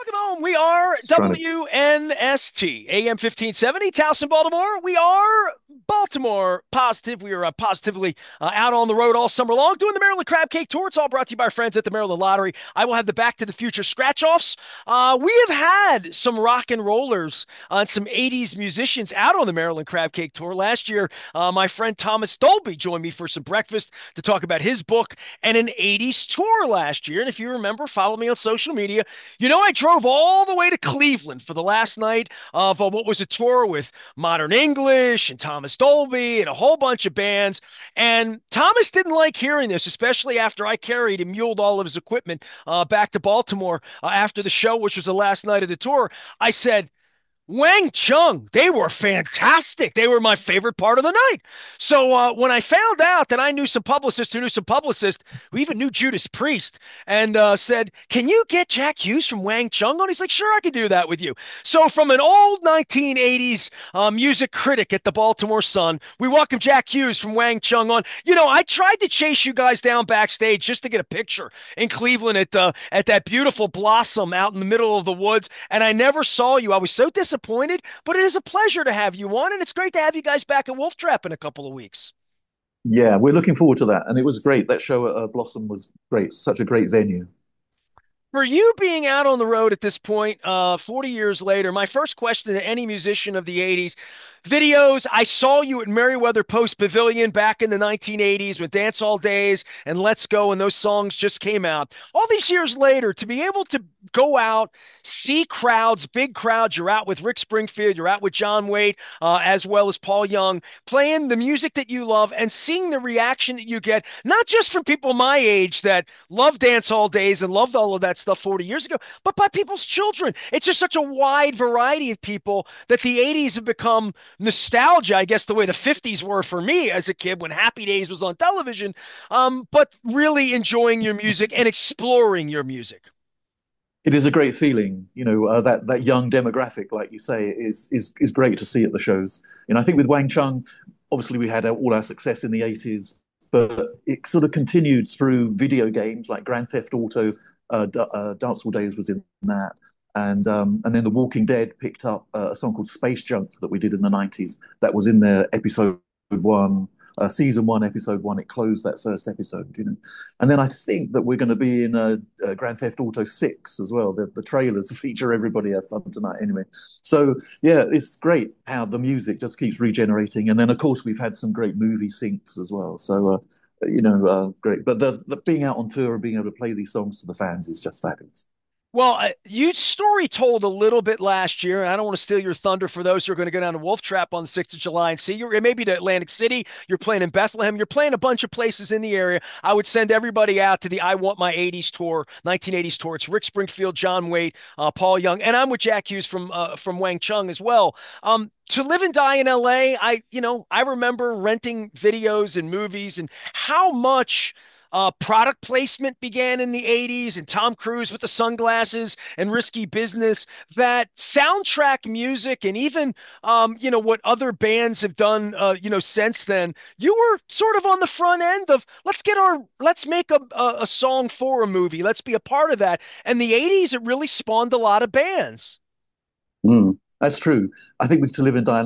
Welcome home. We are Just trying to. WNST, AM 1570, Towson, Baltimore. We are Baltimore positive. We are positively out on the road all summer long doing the Maryland Crab Cake Tour. It's all brought to you by our friends at the Maryland Lottery. I will have the Back to the Future scratch offs. We have had some rock and rollers and some 80s musicians out on the Maryland Crab Cake Tour. Last year, my friend Thomas Dolby joined me for some breakfast to talk about his book and an 80s tour last year. And if you remember, follow me on social media. I drove all the way to Cleveland for the last night of what was a tour with Modern English and Thomas Dolby and a whole bunch of bands. And Thomas didn't like hearing this, especially after I carried and muled all of his equipment back to Baltimore after the show, which was the last night of the tour. I said, Wang Chung, they were fantastic. They were my favorite part of the night. So when I found out that I knew some publicists who knew some publicists who even knew Judas Priest and said, "Can you get Jack Hughes from Wang Chung on?" He's like, "Sure, I can do that with you." So from an old 1980s music critic at the Baltimore Sun, we welcome Jack Hughes from Wang Chung on. I tried to chase you guys down backstage just to get a picture in Cleveland at that beautiful Blossom out in the middle of the woods, and I never saw you. I was so disappointed, but it is a pleasure to have you on, and it's great to have you guys back at Wolf Trap in a couple of weeks. Yeah, we're looking forward to that, and it was great. That show at Blossom was great. Such a great venue. For you being out on the road at this point, 40 years later, my first question to any musician of the 80s, videos, I saw you at Merriweather Post Pavilion back in the 1980s with Dance All Days and Let's Go, and those songs just came out. All these years later, to be able to go out, see crowds, big crowds, you're out with Rick Springfield, you're out with John Waite, as well as Paul Young, playing the music that you love and seeing the reaction that you get, not just from people my age that love Dance All Days and loved all of that stuff 40 years ago, but by people's children. It's just such a wide variety of people that the 80s have become nostalgia, I guess, the way the 50s were for me as a kid when Happy Days was on television, but really enjoying your music and exploring your music. It is a great feeling, that young demographic, like you say, is great to see at the shows. I think with Wang Chung, obviously we had all our success in the '80s, but it sort of continued through video games like Grand Theft Auto. Dance All Days was in that, and then The Walking Dead picked up a song called Space Junk that we did in the '90s. That was in their episode one, season one, episode one. It closed that first episode. And then I think that we're going to be in Grand Theft Auto 6 as well. The trailers feature Everybody Have Fun Tonight anyway. So, yeah, it's great how the music just keeps regenerating. And then, of course, we've had some great movie syncs as well. So, great. But the being out on tour and being able to play these songs to the fans is just fabulous. Well, you story told a little bit last year, and I don't want to steal your thunder for those who are going to go down to Wolf Trap on the 6th of July and see you. Maybe to Atlantic City, you're playing in Bethlehem, you're playing a bunch of places in the area. I would send everybody out to the I Want My 80s tour, 1980s tour. It's Rick Springfield, John Waite, Paul Young, and I'm with Jack Hughes from Wang Chung as well. To live and die in LA, I remember renting videos and movies and how much product placement began in the 80s and Tom Cruise with the sunglasses and Risky Business, that soundtrack music and even, what other bands have done, since then, you were sort of on the front end of let's make a song for a movie. Let's be a part of that. And the 80s, it really spawned a lot of bands. Mm, that's true. I think with To Live and Die in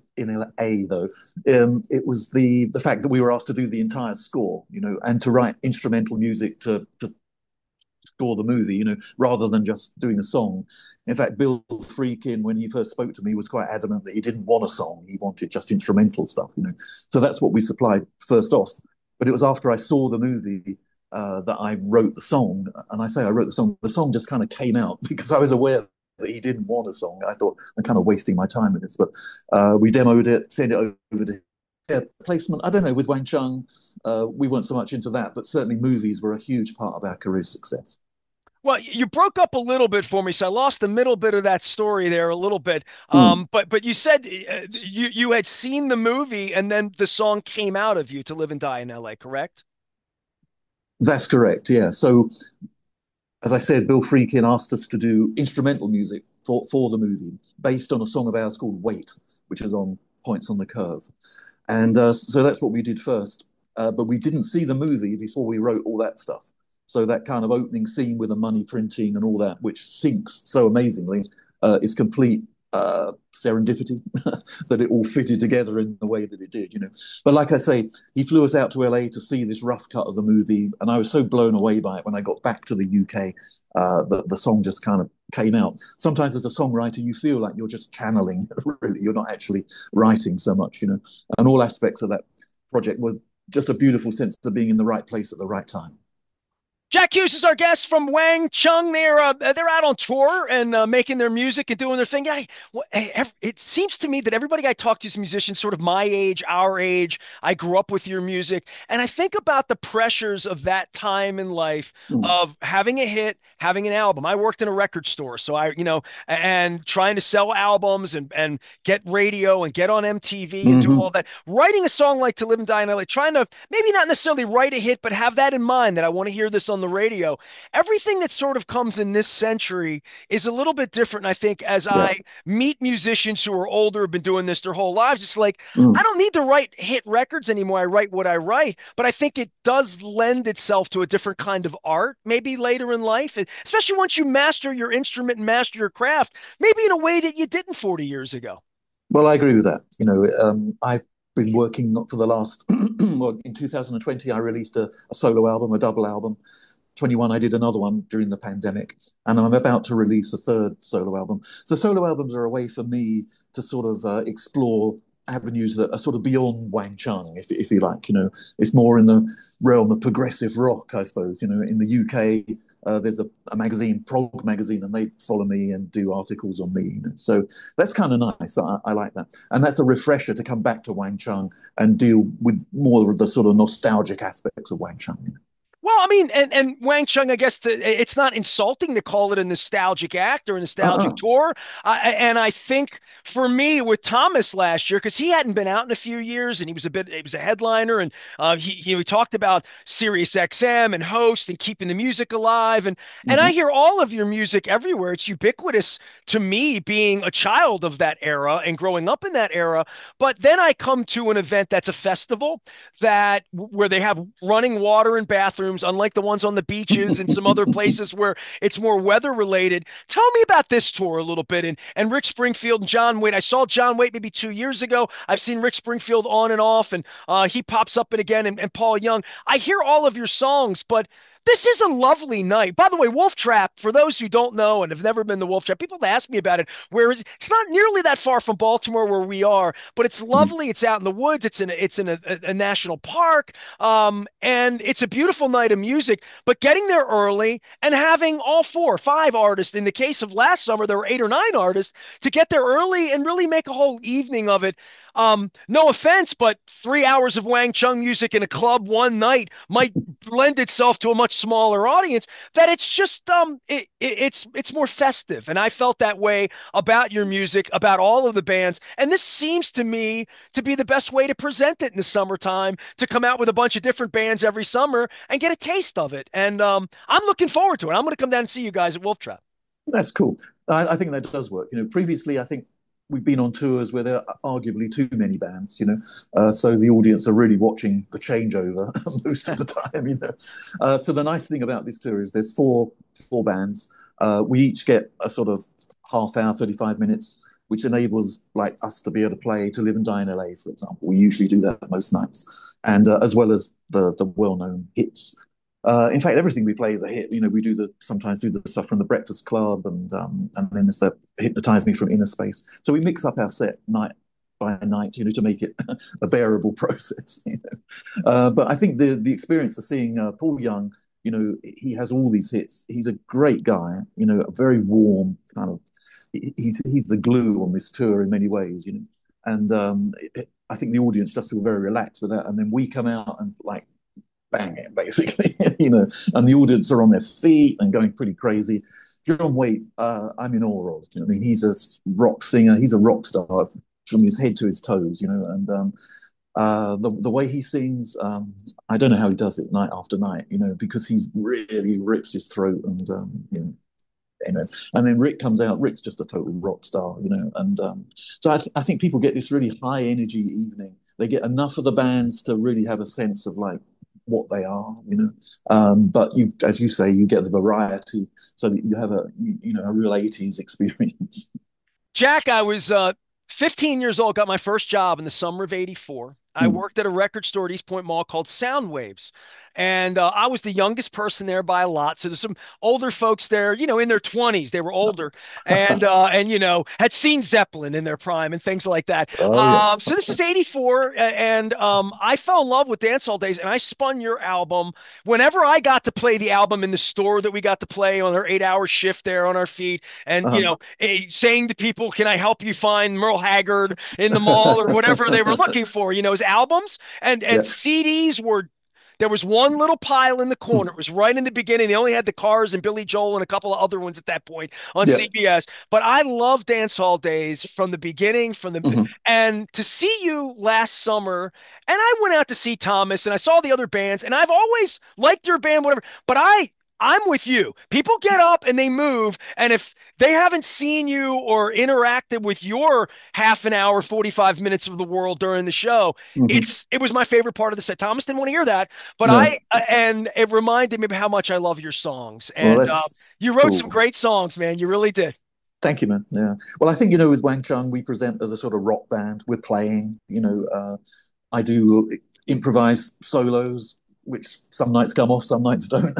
LA though, it was the fact that we were asked to do the entire score, and to write instrumental music to score the movie, rather than just doing a song. In fact, Bill Friedkin, when he first spoke to me, was quite adamant that he didn't want a song; he wanted just instrumental stuff. So that's what we supplied first off. But it was after I saw the movie that I wrote the song, and I say I wrote the song. The song just kind of came out because I was aware that he didn't want a song. I thought I'm kind of wasting my time with this, but we demoed it, sent it over to placement. I don't know, with Wang Chung, we weren't so much into that, but certainly movies were a huge part of our career success. Well, you broke up a little bit for me, so I lost the middle bit of that story there a little bit. Mm, But you said you had seen the movie and then the song came out of you to live and die in L.A., correct? that's correct, yeah. So, as I said, Bill Friedkin asked us to do instrumental music for the movie based on a song of ours called Wait, which is on Points on the Curve. And so that's what we did first. But we didn't see the movie before we wrote all that stuff. So that kind of opening scene with the money printing and all that, which syncs so amazingly, is complete serendipity that it all fitted together in the way that it did, you know. But like I say, he flew us out to LA to see this rough cut of the movie, and I was so blown away by it when I got back to the UK. The song just kind of came out. Sometimes as a songwriter, you feel like you're just channeling, really. You're not actually writing so much, you know. And all aspects of that project were just a beautiful sense of being in the right place at the right time. Jack Hughes is our guest from Wang Chung. They're out on tour and making their music and doing their thing. It seems to me that everybody I talk to is musicians, sort of my age, our age. I grew up with your music, and I think about the pressures of that time in life Mm. of having a hit, having an album. I worked in a record store, so and trying to sell albums and get radio and get on MTV and do all Mm-hmm. that. Writing a song like "To Live and Die in LA," trying to maybe not necessarily write a hit, but have that in mind that I want to hear this on the radio. Everything that sort of comes in this century is a little bit different. And I think as Yeah. I meet musicians who are older, have been doing this their whole lives, it's like, I Mm. don't need to write hit records anymore. I write what I write, but I think it does lend itself to a different kind of art, maybe later in life, especially once you master your instrument and master your craft, maybe in a way that you didn't 40 years ago. Well, I agree with that. You know, I've been working not for the last, well, in 2020, I released a solo album, a double album. 21, I did another one during the pandemic, and I'm about to release a third solo album. So solo albums are a way for me to sort of explore avenues that are sort of beyond Wang Chung, if you like. You know, it's more in the realm of progressive rock, I suppose. You know, in the UK, there's a magazine, Prog magazine, and they follow me and do articles on me. You know? So that's kind of nice. I like that, and that's a refresher to come back to Wang Chung and deal with more of the sort of nostalgic aspects of Wang Chung. You know? Well, I mean, and Wang Chung, I guess it's not insulting to call it a nostalgic act or a nostalgic Uh-uh. tour. And I think for me with Thomas last year, because he hadn't been out in a few years, and he was a headliner, and he talked about Sirius XM and host and keeping the music alive, and I Mm-hmm. hear all of your music everywhere. It's ubiquitous to me, being a child of that era and growing up in that era. But then I come to an event that's a festival that where they have running water in bathrooms, unlike the ones on the beaches and some other places where it's more weather related. Tell me about this tour a little bit and Rick Springfield and John Waite. I saw John Waite maybe 2 years ago. I've seen Rick Springfield on and off, and he pops up and again, and Paul Young. I hear all of your songs, but this is a lovely night. By the way, Wolf Trap, for those who don't know and have never been to Wolf Trap, people ask me about it. Where is it? It's not nearly that far from Baltimore where we are, but it's lovely. It's out in the woods. It's in a national park. And it's a beautiful night of music. But getting there early and having all 4 or 5 artists, in the case of last summer, there were 8 or 9 artists, to get there early and really make a whole evening of it. No offense, but 3 hours of Wang Chung music in a club one night might lend itself to a much smaller audience. That it's just it's more festive, and I felt that way about your music, about all of the bands. And this seems to me to be the best way to present it in the summertime, to come out with a bunch of different bands every summer and get a taste of it. And I'm looking forward to it. I'm going to come down and see you guys at Wolf Trap. That's cool. I think that does work. You know, previously, I think we've been on tours where there are arguably too many bands, you know, so the audience are really watching the changeover most of the time, you know. So the nice thing about this tour is there's four bands. We each get a sort of half hour, 35 minutes, which enables like us to be able to play To Live and Die in LA, for example. We usually do that most nights, and as well as the well-known hits. In fact, everything we play is a hit. You know, we sometimes do the stuff from the Breakfast Club, and then there's the Hypnotize Me from Inner Space. So we mix up our set night by night, you know, to make it a bearable process. You know? But I think the experience of seeing Paul Young, you know, he has all these hits. He's a great guy, you know, a very warm kind of. He's the glue on this tour in many ways, you know, and I think the audience just feel very relaxed with that. And then we come out and like bang it basically, you know, and the audience are on their feet and going pretty crazy. John Waite, I'm in awe of. You know, I mean, he's a rock singer. He's a rock star from his head to his toes. You know, and the way he sings, I don't know how he does it night after night. You know, because he's really rips his throat, and you know, and then Rick comes out. Rick's just a total rock star. You know, and so I think people get this really high energy evening. They get enough of the bands to really have a sense of like what they are, you know. But you, as you say, you get the variety, so that you have a real '80s experience. Jack, I was 15 years old, got my first job in the summer of '84. I Mm. worked at a record store at East Point Mall called Soundwaves. And I was the youngest person there by a lot. So there's some older folks there, in their 20s. They were older and had seen Zeppelin in their prime and things like that. Oh yes. So this is '84. And I fell in love with Dancehall Days and I spun your album. Whenever I got to play the album in the store that we got to play on our 8-hour shift there on our feet, and Uh-huh. saying to people, "Can I help you find Merle Haggard in the mall or whatever they were looking for?" His albums and Yeah. CDs were. There was one little pile in the corner. It was right in the beginning. They only had the Cars and Billy Joel and a couple of other ones at that point on Yeah. CBS. But I love Dance Hall Days from the beginning, Mhm. and to see you last summer. And I went out to see Thomas, and I saw the other bands, and I've always liked your band, whatever. But I'm with you. People get up and they move, and if they haven't seen you or interacted with your half an hour, 45 minutes of the world during the show, Mhm. it was my favorite part of the set. Thomas didn't want to hear that, but No. and it reminded me of how much I love your songs. Well, And that's you wrote some cool. great songs, man. You really did. Thank you, man. Yeah. Well, I think, with Wang Chung, we present as a sort of rock band. We're playing, I do improvise solos, which some nights come off, some nights don't,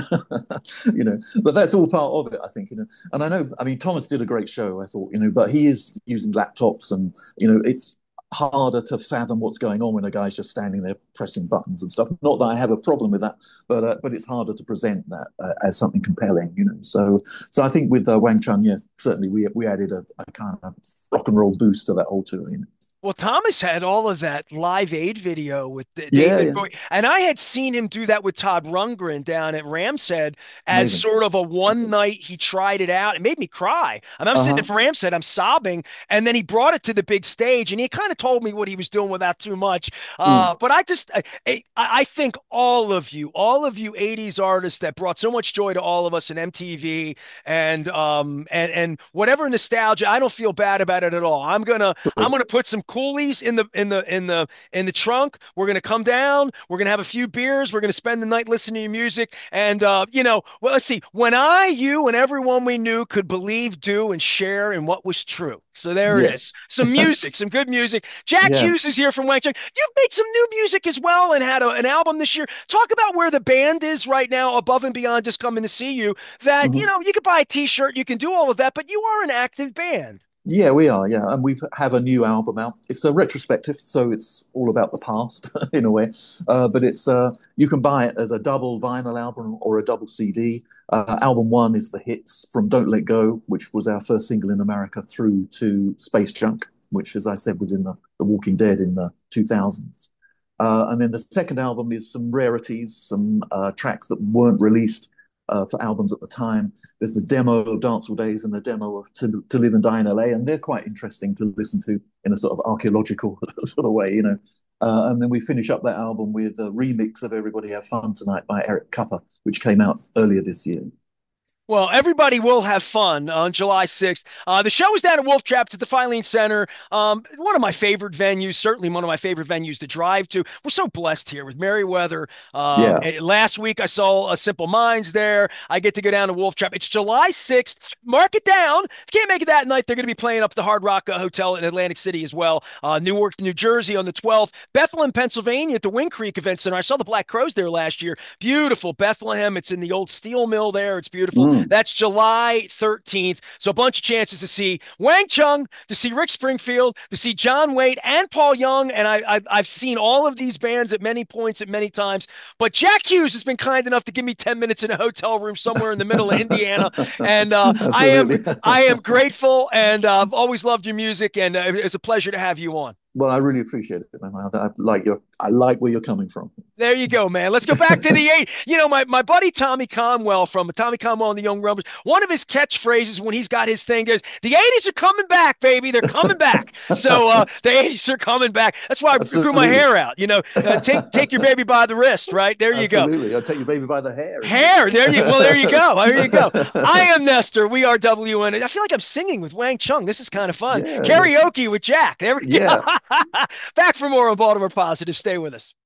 but that's all part of it, I think, And I know, I mean, Thomas did a great show, I thought, but he is using laptops and, it's harder to fathom what's going on when a guy's just standing there pressing buttons and stuff. Not that I have a problem with that, but it's harder to present that as something compelling, So I think with Wang Chun, yeah, certainly we added a kind of rock and roll boost to that whole tour. Well, Thomas had all of that Live Aid video with Yeah, David yeah, Bowie, and I had seen him do that with Todd Rundgren down at Ramshead as amazing. sort of a one night he tried it out. It made me cry. I mean, I'm sitting Uh-huh. at Ramshead, I'm sobbing, and then he brought it to the big stage, and he kind of told me what he was doing without too much. Mm. But I think all of you '80s artists that brought so much joy to all of us in MTV and whatever nostalgia, I don't feel bad about it at all. I'm gonna put some coolies in the trunk. We're gonna come down. We're gonna have a few beers. We're gonna spend the night listening to your music. And well, let's see. When you, and everyone we knew could believe, do, and share in what was true. So there it is. Yes. Some music, some good music. Jack Yeah. Hughes is here from Wang Chung. You've made some new music as well and had an album this year. Talk about where the band is right now, above and beyond just coming to see you. That Mhm. you could buy a T-shirt, you can do all of that, but you are an active band. Yeah, we are. Yeah, and we have a new album out. It's a retrospective, so it's all about the past in a way. But it's you can buy it as a double vinyl album or a double CD. Album one is the hits from "Don't Let Go," which was our first single in America, through to "Space Junk," which, as I said, was in the Walking Dead in the 2000s. And then the second album is some rarities, some tracks that weren't released for albums at the time. There's the demo of Dancehall Days and the demo of To Live and Die in LA, and they're quite interesting to listen to in a sort of archaeological sort of way. And then we finish up that album with a remix of Everybody Have Fun Tonight by Eric Cupper, which came out earlier this year. Well, everybody will have fun on July 6th. The show is down at Wolf Traps at the Filene Center. One of my favorite venues, certainly one of my favorite venues to drive to. We're so blessed here with Merriweather. Yeah. Last week I saw Simple Minds there. I get to go down to Wolf Trap. It's July 6th. Mark it down. If you can't make it that night, they're going to be playing up at the Hard Rock Hotel in Atlantic City as well. Newark, New Jersey on the 12th. Bethlehem, Pennsylvania at the Wind Creek Event Center. I saw the Black Crows there last year. Beautiful Bethlehem. It's in the old steel mill there. It's beautiful. Mm. That's July 13th. So a bunch of chances to see Wang Chung, to see Rick Springfield, to see John Waite and Paul Young. And I've seen all of these bands at many points at many times. But Jack Hughes has been kind enough to give me 10 minutes in a hotel room somewhere in the middle of Indiana. And Absolutely. I am grateful, and I've always loved your music, and it's a pleasure to have you on. Well, I really appreciate it, man. I like where you're coming from. There you go, man. Let's go back to the eight. My buddy Tommy Conwell from Tommy Conwell and the Young Rumblers, one of his catchphrases when he's got his thing is, the '80s are coming back, baby. They're coming back. So the '80s are coming back. That's why I grew my Absolutely. hair out. Take your baby by the wrist, right? There you go. Absolutely. I'll take your baby by the hair. Hair. There you go. There you go. I am Nestor. We are WN. I feel like I'm singing with Wang Chung. This is kind of fun. Yeah. Karaoke with Jack. There we go. Yeah. Back for more on Baltimore Positive. Stay with us.